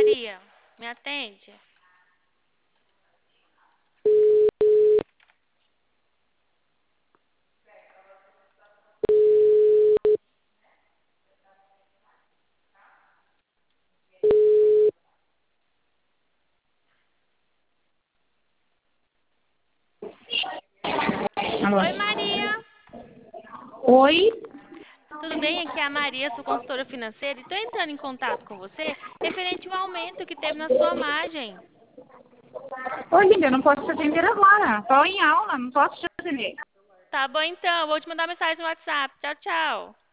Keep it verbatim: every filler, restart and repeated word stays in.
Maria. Me atende? Alô? Oi, Maria. Oi? Tudo bem? Aqui é a Maria, sou consultora financeira e estou entrando em contato com você referente ao aumento que teve na sua margem. Oi, linda, eu não posso te atender agora. Estou em aula, não posso te atender. Tá bom, então. Vou te mandar mensagem no WhatsApp. Tchau, tchau.